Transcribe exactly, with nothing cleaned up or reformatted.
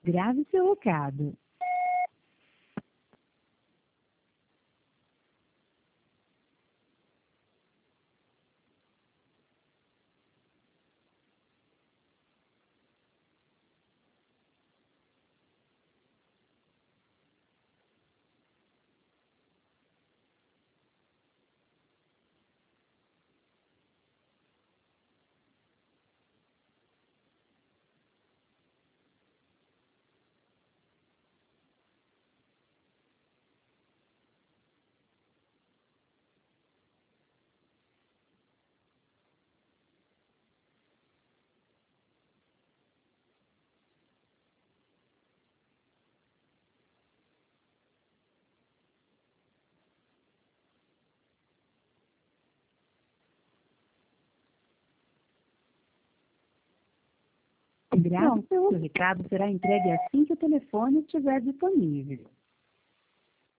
Grave seu recado. Grave seu recado será entregue assim que o telefone estiver disponível.